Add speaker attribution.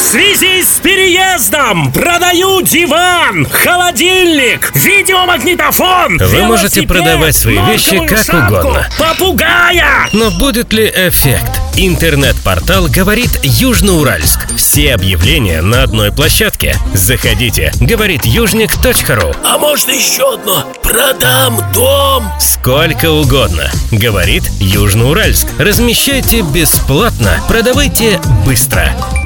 Speaker 1: связи с переездом продаю диван, холодильник, видеомагнитофон,
Speaker 2: Вы можете
Speaker 1: велосипед,
Speaker 2: продавать свои вещи
Speaker 1: норковую
Speaker 2: как
Speaker 1: шапку,
Speaker 2: угодно.
Speaker 1: попугая.
Speaker 2: Но будет ли эффект? Интернет-портал «Говорит Южноуральск». Все объявления на одной площадке. Заходите. говоритюжник.ру.
Speaker 3: А можно еще одно? Продам дом.
Speaker 2: Сколько угодно. Говорит Южноуральск. Размещайте бесплатно, продавайте быстро.